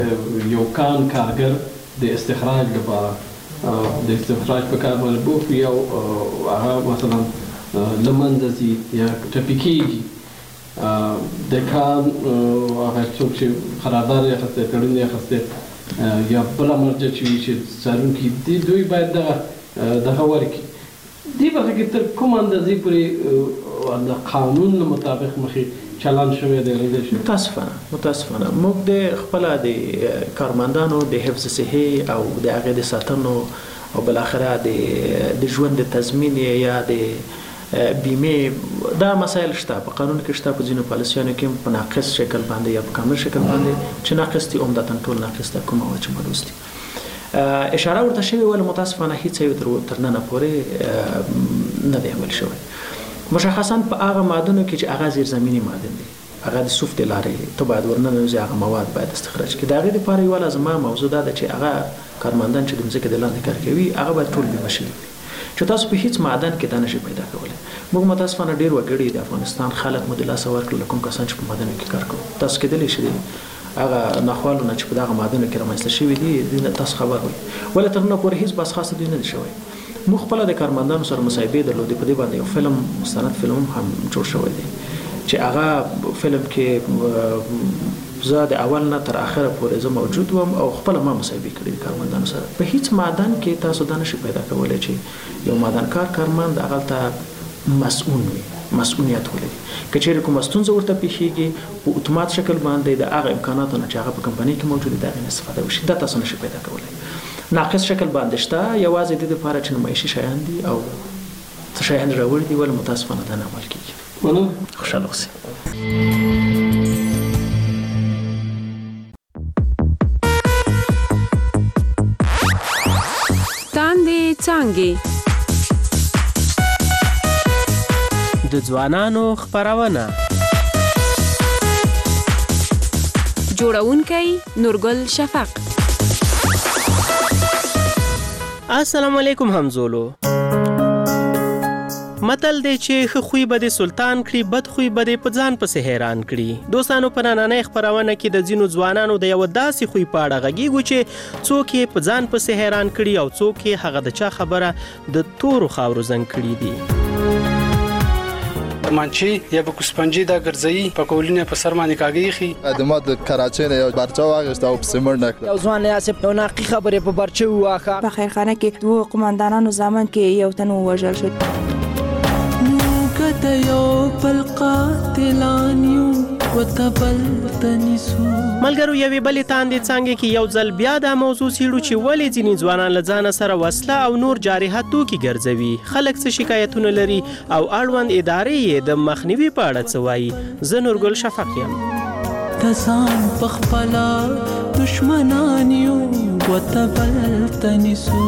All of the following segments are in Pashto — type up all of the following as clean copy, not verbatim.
یو کارګر د استخراج لپاره د استخراج په کار باندې بوخت وي او هغه مثلا له منځه ځي یا ټپي کېږي د کار هغه څوک چې قرارداد یې اخیستی تړون یې اخیستی یا بله مرجع چې وي چې څارونکي دي دوی باید دغه ورکړي دې برخه کې تر کوم اندازې پورې د قانون مطابق مخې چلن شوی دی لیدل شوی؟ متاسفانه موږ د خپله د کارمندانو د حفظ صحي او د هغې د ساتنو او بالاخره د ژوند د تضمین یا د بیمې دا مسایل شته په قانون کې شته په ځینو پالیسیانو کې په ناقص شکل باندې یا په کامل شکل باندې چې ناقص دي عمدتاً ټول ناقص ده کومه وجه ملوث دي اشاره ورته شوې ولی متاسفانه هیڅ یو تر ننه پورې نه دی عمل شوی مشخصاً په هغه مادونو کې چې هغه زیرزمیني مادن دي هغه د سوفت لارې ته باید ورننوځي هغه مواد باید استخراج کړي د هغې دپاره یوه لازمه موضوع دا ده چې هغه کارمندان چې د مځکې د لاندې کار کوي هغه باید ټول بیمه شوي وي چې تاسو په هیڅ معدن کې دا نشئ پیدا کولی موږ متاسفانه ډېر وګړي د افغانستان خلک مو د لاسه ورکړل کوم کسان چې په معدنو کې کار کوي تاسو کېدلی شي هغه ناخوالونه چې په دغه معدنو کې رامنځته شوي دي تاسو خبر وئ ولې تر نن پورې هیڅ بحث خاصه دوی نه دی شوی موږ خپله د کارمندانو سره مصاحبې درلودې په دې باندې یو فلم مستند فلم هم جوړ شوی دی چې هغه فلم کې زه د اول نه تر اخره پورې زه موجود وم او خپله ما مصاحبې کړې د کارمندانو سره په هیڅ معدن کې تاسو دا نشئ پیدا کولی چې یو معدنکار کارمند هغلته مسؤول وي مسؤلیت ولري که چیرې کومه ستونزه ورته پیښیږي په اتومات شکل باندې د هغه امکاناتو نه چې هغه په کمپنۍ کې موجود دي د هغې نه استفاده وشي دا تاسو نشئ پیدا کولی ناقص شکل باندې شته یوازې د دې لپاره چې نمایشي شیان دي او څه شیان راوړي دي ولې متاسفانه دا نه عمل کېږي خوشحاله اوسئ تاندې څانګې د ځوانانو خپرونه جوړونکی نورګل شفق السلام علیکم همزولو متل دی چې ښه خوی به د سلطان کړي بد خوی به د په ځان پسې حیران کړي دوستانو په نننۍ خپرونه کې د ځینو ځوانانو د یوه داسې خوی په اړه غږیږو چې څوک یې په ځان پسې حیران کړي او څوک یې هغه د چا خبره د تورو خاورو زنګ کړي دي مانچی یا به کوسپنجي دا ګرځي په کولینه په سر باندې کاږي خي ادمه د کراچۍ نه یو برچا واغښت او په سیمړ نکړه یو ځوان یاسب یو ناقي خبرې په برچو واخه په خیرخانه کې دوه قومندانانو زامن کې یو تن ووژل شو نوکته یو بل قاتلان یو وتبل تنسو ملګرو یوې بلې تاندې څانګې کې یو ځل بیا دا موضوع څیړو چې ولې ځینې ځوانان له ځانه سره وسله او نور جارحه توکي ګرځوي خلک څه شکایتونه لري او اړوند ادارې یې د مخنیوي په اړه څه وایي زه نورګل شفق یم تزان پخپلا دشمنان یو وتبل تنسو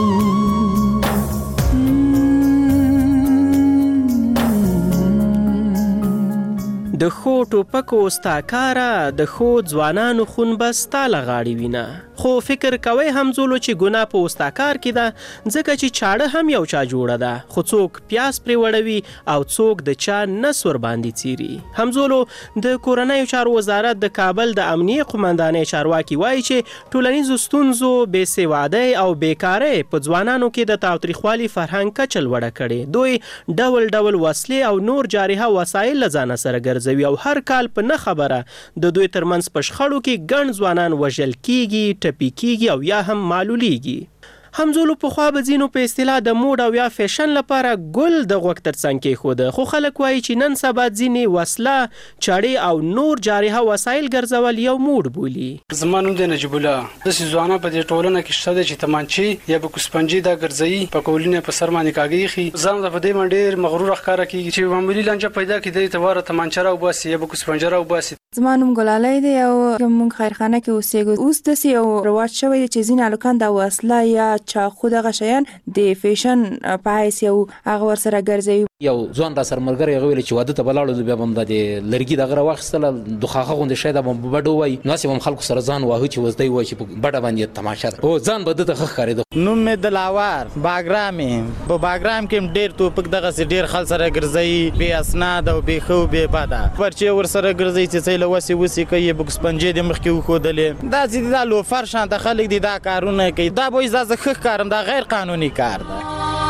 د ښو ټوپکو ستا کاره د ښو ځوانانو خون به ستا له غاړې وینه خو فکر کوئ همزولو چې ګناه په وستا کار کې ده ځکه چې چاړه هم یو چا جوړه ده خو څوک پیاز پرې وړوي او څوک د چا نس ور باندې څیري همزولو د کورنیو چارو وزارت د کابل د امنیه قومندانۍ چارواکي وایي چې ټولنیزو ستونزو بېسوادۍ او بیکارۍ په ځوانانو کې د تاوتریخوالي فرهنګ کچه لوړه کړې دوی ډول ډول وسلې او نور جارحه وسایل له ځانه سره ګرځوي او هر کال په نه خبره د دوی ترمنځ په شخړو کې ګڼ ځوانان وژل کیږي ټپي کیږي او یا هم معلولیږي همزولو پخوا به ځینو په اصطلاح د موډ او یا فیشن لپاره ګل د غوږ تر څنګ کېښوده خو خلک وایي چې نن سبا ځینې وسله چړې او نور جارحه وسایل ګرځول یو موډ بولي زما نوم دی نجیب الله داسې ځوانان په دې ټولنه کې شته دی چې تمانچې یا به کوسپنجي دا ګرځوي په کولینه په سر باندې کاږي خي ځان ته په دې باندې ډېر مغرور ښکاره کېږي چې معمولي لانجه پیدا کېدی ته واره تمانچه راوباسي یا به کوسپنجه راوباسي زما نوم ګلالۍ دی او موږ خیرخانه کې اوسېږو اوس داسې یو رواج شوی دی چې ځینې هلکان دا وسله یا چاقو دغه شیان د فیشن په حیث یو هغه ورسره ګرځوي یو ځوان را سره ملګری هغه ویل چې واده ته به لاړو بیا به هم د لرګي دغه راواخیستله دوخاخه غوندې شی ده به بډو وایي ناسې به هم خلکو سره ځان واهه چې وزدی وایي چې په بډه باندې تماشه ده او ځان به ده ته ښه ښکارېده نوم مې دلاور باګرام یم په باګرام کې هم ډېر توپک دغسې ډېر خلک سره ګرځوي بې اسناد او بې ښه او بې بده پرچې ورسره ګرځوي چې څه له وسې وسې کوي بوکس پنجې د مخکې وښودلې دا چې دا لوفر شانته خلک دي دا کارونه کوي دا به دا زه ښه ښکارم دا غیر قانوني کار ده.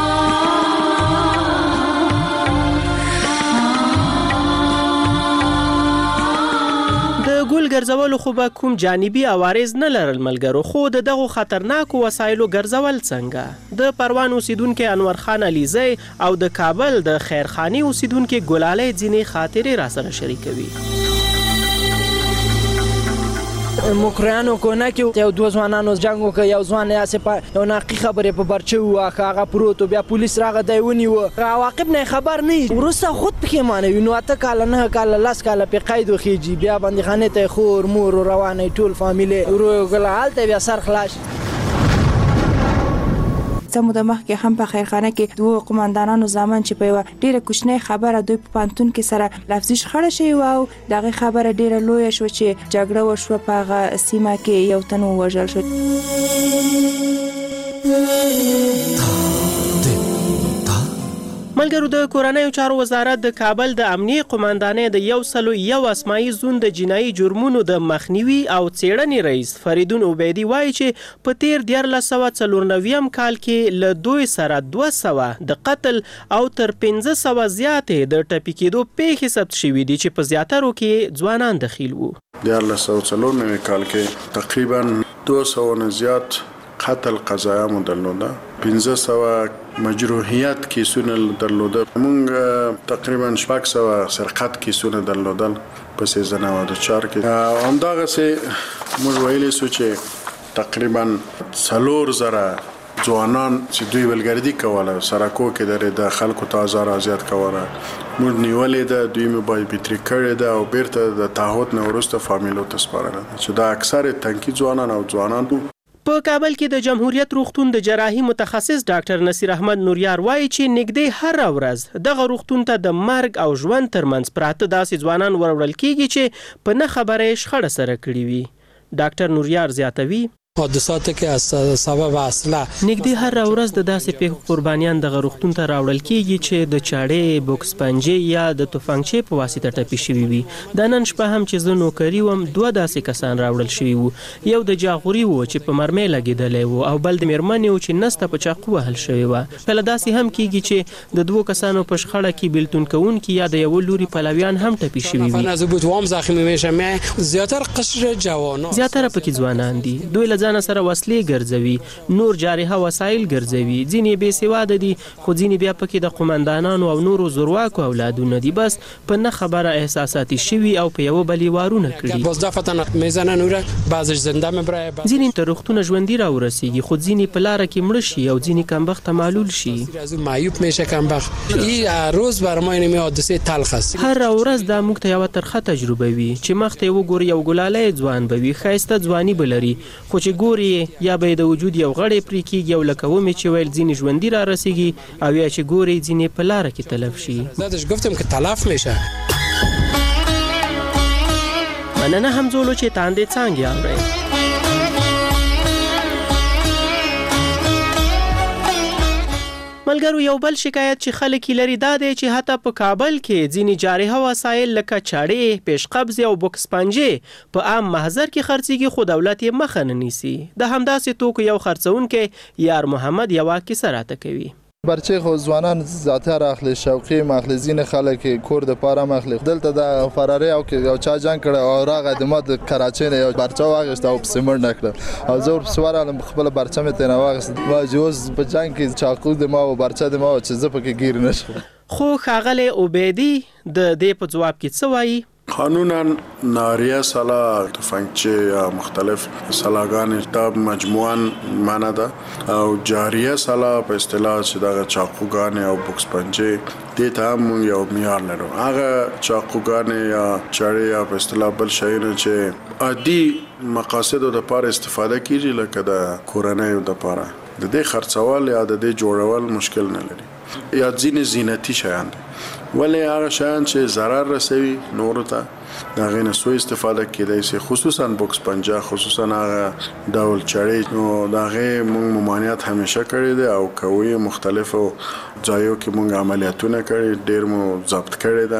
د ګل ګرځولو خو به کوم جانبي عوارض نه لرل ملګرو، خو د دغو خطرناکو وسایلو ګرځول څنګه؟ د پروان اوسیدونکي انور خان علیزی او د کابل د خیرخاني اوسیدونکي ګلالی ځینې خاطرې راسره شریکوي. مکریانو کونه کې یو دوه ځوانانو جنګ وکړ، یو ځوان یې په یو ناقي خبرې په برچه وواهه، هغه پروت و، بیا پولیس راغی دی ونیوه، عواقب نه خبر نه وي، وروسته خود پښیمانه وي. نو 8 کاله 9 کاله 10 کاله پې قید وخیږي، بیا بندیخانې ته خور مور روانه ټول فامیلې ورغله هلته بیا سر خلاص. څه موده مخکې هم په خیرخانه کې دوه قومندانانو زامن چې په یوه ډېره کوچنۍ خبره دوی په پوهنتون کې سره لفظي شخړه شوې وه او د هغې خبره ډېره لویه شوه چې جګړه وشوه په هغه سیمه کې یو تن ووژل شو. ملګرو د کورنیو چارو وزارت د کابل د امنیې قومندانۍ د 101 اسماعي زون د جنایي جرمونو د مخنیوي او څېړنې رئیس فریدون عبیدي وایي چې په تیر 1994 کال کې له دوی سره 200 د قتل او تر 500 زیاتې د ټپي کېدو پیښې ثبت شوي دي چې په زیاترو کې ځوانان دخیل وو. 1994 کال کې تقریبا 200 نه زیات قتل قضایا مو درلوده، 500 مجروحیت کیسونه درلوده، موږ تقریبا 600 سرقت کیسونه درلودل په سیزن او د 4 کې. همدغسې موږ ویلی سو چې تقریبا 4000 ځوانان چې دوی ولګردي کوله سرکو کې درې د خلکو ته ازار اذیت کوله موږ نیولې ده، دوی مو باید بیتري کړې ده او بیرته د تعهد نه وروسته فامیلو ته سپارله چې دا اکثر تنکي ځوانان او ځوانان. په کابل کې د جمهوریت روغتون د جراحي متخصص ډاکټر نصیر احمد نوریار وایي چې نږدې هر ورځ دغه روغتون ته د مرګ او ژوند ترمنځ پراته داسې ځوانان وروړل کیږي چې په نه خبره شخړه سره کړې وي. ډاکټر نوریار زیاتوي حادثاتو کې از سبب اصله نږدې هر ورځ د داسې پیښو قربانیان دغه روغتون ته راوړل کیږي چې د چاړې بوکس پنجې یا د توفنګچې په واسطه ټپي شوي وي. د نن شپه هم چې زه نوکري وم 2 داسې کسان راوړل شوي وو، یو د جاغوري وو چې په مرمۍ لګېدلی وو او بل د میرمنې وو چې نسته په چاقو وهل شوې وه. کله داسې هم کیږي چې د 2 کسانو په شخړه کې بیلتون کوونکي یا د یو لوري پلویان هم ټپي شوي وي. زیاتره قشر جوانان زیاتره پکې ځوانان دي، دوی له ځانه سره وسلې ګرځوي، نور جارحه وسایل ګرځوي، ځینې بې سواده دي خو ځینې بیا پکې د قومندانانو او نورو زورواکو اولادونه دي، بس په نه خبره احساساتي شوي او په یوه بلې وارونه کړي. ځینې تر روغتونه ژوندي راورسیږي خو ځینې په لاره کې مړه شي او ځینې کمبخته معلول شي. هر ورځ دا موږ ته یوه ترخه تجربه وي چې مخ ته وګوري یو ګلالی ځوان به وي، ښایسته ځواني به لري، خو چې ګوري یا به د وجود یو غړی پرې کېږي او لکه ومې چې ویل ځینې ژوندي را رسیږي او یا چې ګوري ځینې په لاره کې تلف شي. مننه همزولو چې تاندې څانګې اورئ. ملګرو یو بل شکایت چې خلک یې لري دا دی چې حتی په کابل کې ځینې جارحه وسایل لکه چاړې، پیشقبضې او بوکس پنجې په عام محضر کې خرڅېږي خو دولت یې مخه نه نیسي. د همداسې توکو یو خرڅونکی یار محمد یوه کیسه راته کوي. برچه خو ځوانان زیاتر اخلي، شوقي ماخلي، ځینې خلک کور د پاره ماخلي. دلته د فراری او یو چا جنګ کړ او راغی د ما د کراچۍ نه یو برچه واغېست او پسې مړ نه کړم او زه ورپسې ورغلم خپله برچه مې ترېنه واغېست. ما چې اوس په جنګ کې چاقو د ما و برچه د ما و چې زه پکې گیر نه شم. خو ښاغلی عبیدي د دې په ځواب کې څه وایي؟ قانونا ناریه سلاح، تفنگچه یا مختلف سلاحگان دا مجموعاً معنی ده او جاریه سلاح په اصطلاح چې دغه چاقوګانې او بوکس پنجې دې ته هم موږ یو معیار لرو. هغه چاقوګانې یا چاړې یا په اصطلاح بل شیونه چې عادي مقاصدو دپاره استفاده کیږي لکه د کورنیو دپاره، د دې خرڅول یا د دې جوړول مشکل نه لري. یا ځینې زینتي شیان دي ولې هغه شیان چې ضرر رسوي نورو ته د هغې نه سوء استفاده کیدای شي، خصوصا بوکس پنجه، خصوصا هغه ډول چړې. نو د هغې موږ ممانعت همیشه کړی دی او کوي مختلفو ځایو کې موږ عملیاتونه کړي، ډېر مو ضبط کړی ده.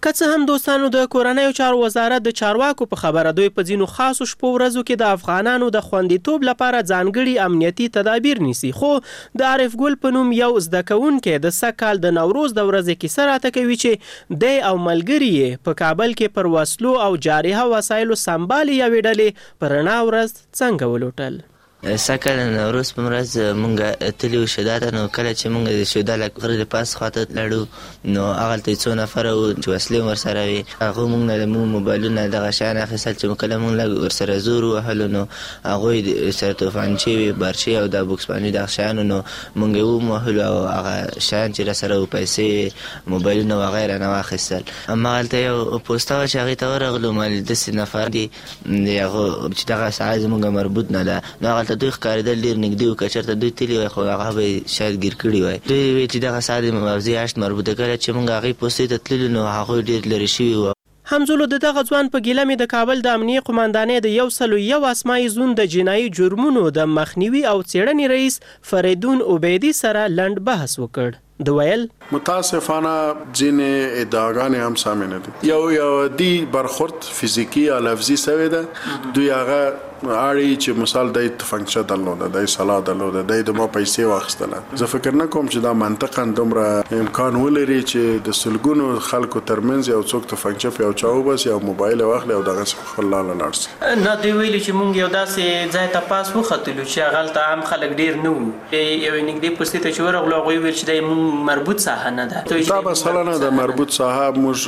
که څه هم دوستانو د کورنیو چارو وزارت د چارواکو په خبره دوی په ځینو خاصو شپو ورځو کې د افغانانو د خوندیتوب لپاره ځانګړي امنیتي تدابیر نیسي، خو د عارف ګل په نوم یو زده کوونکی د سږ کال د نوروز د ورځې کیسه راته کوي چې دی او ملګري یې په کابل کې پر وسلو او جارحه وسایلو سمبالې یوې ډلې په رڼا ورځ څنګه ولوټل. سکل نوروز په ورځ مونږ تللي وو شودا ته، نو کله چې مونږ د شودا له غره د پاس خواته لاړو نو هغلته څو نفره وو چې وسلې ورسره وي، هغوی مونږ نه زموږ موبایلونه دغه شیان اخیستل چې کله مونږ لږ ورسره زور ووهلو نو هغوی سره توفانچې وي، بارچې او د بوکسباني دغه شیانو نو مونږ یې وموهلو او هغه شیان چې راسره وو پیسې موبایلونه وغیره نه واخیستل. هماغلته یو پوسته وه چې هغې ته ورغلو، ما داسې نفر دي هغو چې دغه ساعت زمونږ مربوط نه ده، نو هغلته دوی ښکارېدل ډېر نږدې وو، که چېرته دوی تللي وای خو هغه به یې شاید ګیر کړي وای. دوی ویل چې دغه ساعت د مبارزې هشت مربوطه کله چې موږ هغې پوستې ته تللو نو هغوی ډېر لرې شوي وو. همزولو د دغه ځوان په ګیله مې د کابل د امنیې قماندانۍ د 101 اسماعي زون د جنایي جرمونو د مخنیوي او څېړنې رئیس فریدون عبیدي سره لنډ بحث وکړ. د ویل متاسفانه ځینې ادعاګانې هم سمې نه دي. یو دی برخورد فزیکي یا لفظي سوی ده، دوی هغه اړي چې مثال د تفنګچه درلوده، د سلا درلوده، د ما پیسې واخیستله. زه فکر نه کوم چې دا منطقاً دومره امکان ولري چې د سلګونو خلکو ترمنځ یو څوک تفنګچه په یو چا وباسي او موبایل واخلي او دغسې خپل لاله لاړ سي. نه دوی ویلي چې موږ یو داسې ځای ته پاس وختلو چې هغلته عام خلک ډېر نه وو، یوې نږدې پوستې ته چې ورغلو هغوی ویل چې دا موږ مربوط ساحه نه ده. دا مثلا د مربوط ساحه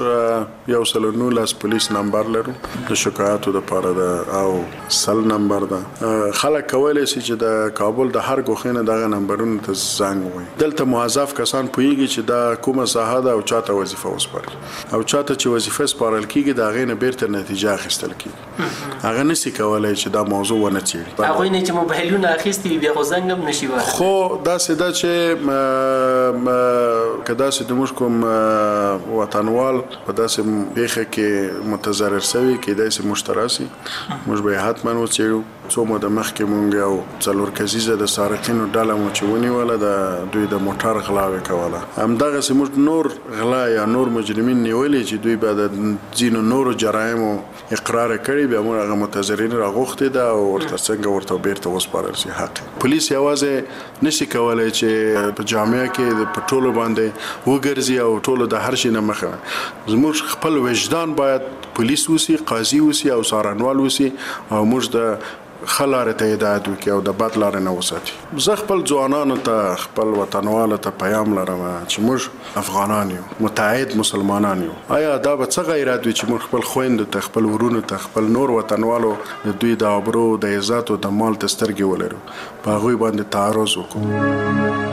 موږ 119 پولیس نمبر لرو د شکایاتو دپاره ده او سل نمبر ده. خلک کولی شي چې د کابل د هر ګوښې نه دغه نمبرونو ته زنګ ووایي. دلته موظف کسان پوهېږي چې دا کومه ساحه ده او چاته وظیفه وسپاري، او چاته چې وظیفه سپارل کېږي د هغې نه بیرته نتیجه اخیستل کېږي. هغه نشي کولی چې دا موضوع ونه څېړي. هغوی نه چې موبایلونه اخیستي وي بیا خو زنګ هم نشي واخیستی. خو داسې ده چې که داسې د موږ کوم وطنوال په داسې پېښه کې متضرر سوي کېدای شي موږ ته راسي، موږ به یې حتما وڅېړو. څو موده مخکې مونږ یو 4 کسیزه د سارقینو ډله مو چې ونیوله، د دوی د موټر غلاوې کوله. همدغسې موږ نور غلا یا نور مجرمین نیولي چې دوی به د ځینو نورو جرایمو اقرار کړي، بیا موږ هغه متضررین راغوښتي ده او ورته څنګه ورته بیرته وسپارل شي حق. پولیس یوازې نشي کولی چې په جامعه کې په ټولو باندې وګرځي او ټولو د هر شي نه مخه. زموږ خپل وجدان باید پولیس وسی، قاضي وسی او څارنوال وسی او موږ د ښه لارې ته هدایت وکړي او د بد لارې نه وساتي. زه خپل ځوانانو ته، خپل وطنوالو ته پیغام لرم چې موږ افغانان یو، متحد مسلمانان یو. آیا دا به څه غیرت وي چې موږ خپل خویندو ته، خپل ورونو ته، خپل نور وطنوالو د دوی د آبرو، د عزت او د مال ته سترګې ولرو، په هغوی باندې تعرض وکړو؟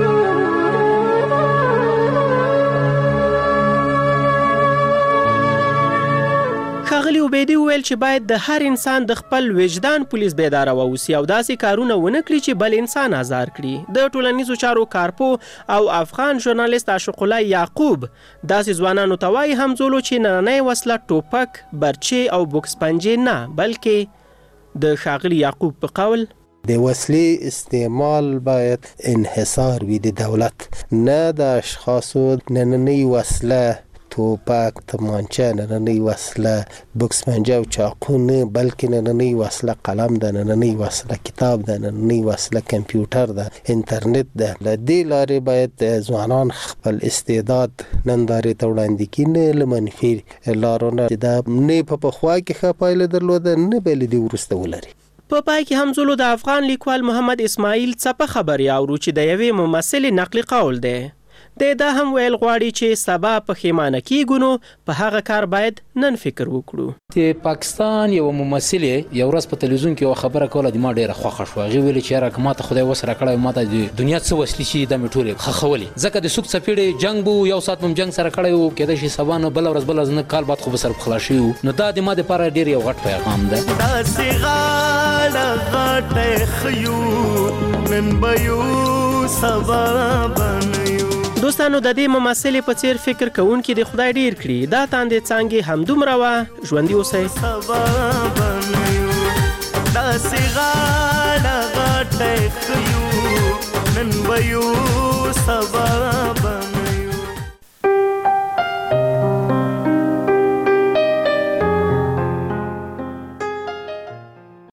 ښاغلي عبیدي وویل چې باید د هر انسان د خپل وجدان پولیس بیداره واوسي او داسې کارونه ونه کړي چې بل انسان آزار کړي. د ټولنیزو چارو کارپو او افغان ژورنالیست عاشق الله یعقوب داسې ځوانانو ته وایي همزولو چې نننۍ وسله ټوپک، برچې او بوکس پنجې نه، بلکې د ښاغلي یعقوب په قول د وسلې استعمال باید انحصار وي د دولت، نه د اشخاصو. نننۍ وسله توپک، تمانچه، نننۍ وسله بوکس پنجه او چاقو نه، بلکې نننۍ وسله قلم ده، نننۍ وسله کتاب ده، نننۍ وسله کمپیوټر ده، انټرنیټ ده. له دې لارې باید ځوانان خپل استعداد نندارې ته وړاندې کړي، نه له منفي لارو نه چې دا نه په پخوا کې ښه پایله درلوده، نه به له دې وروسته ولري. په پای کې همزولو د افغان لیکوال محمد اسماعیل څپه خبرې اورو چې د یوې ممثلې نقلي قول دی. دا هم ویل غواړي چې سبا پښیمانه کیږو نو په هغه کار باید نن فکر وکړو. د پاکستان یو ممثل یو ورځ په تلویزیون کې یو خبره کوله د ما ډیره خوښه شوه. هغې ویلې چې یاره که ماته خدای وس راکړی، ماته د دنیا څه وسلې چې دا مې ټولې ښخولې، ځکه د سوک څپېړې جنګ به یو ساعت مو جنګ سره کړی و، کېدای شي سبا نه بله ورځ بله ورځ نه کال بعد خو به سره خلاص شوي وو. نو دا د ما دپاره ډېر یو غټ پیغام ده. داسې غاړه غاټه ښیو، نن به یو سبا به نه یو. دوستانو د دې ممثلې په څیر فکر کوونکي د خدای ډیر کړي. دا تاندې څانګې همدومره وه. ژوندي اوسئ. داسې غاړه غاټه ښیو، نن به یو سبا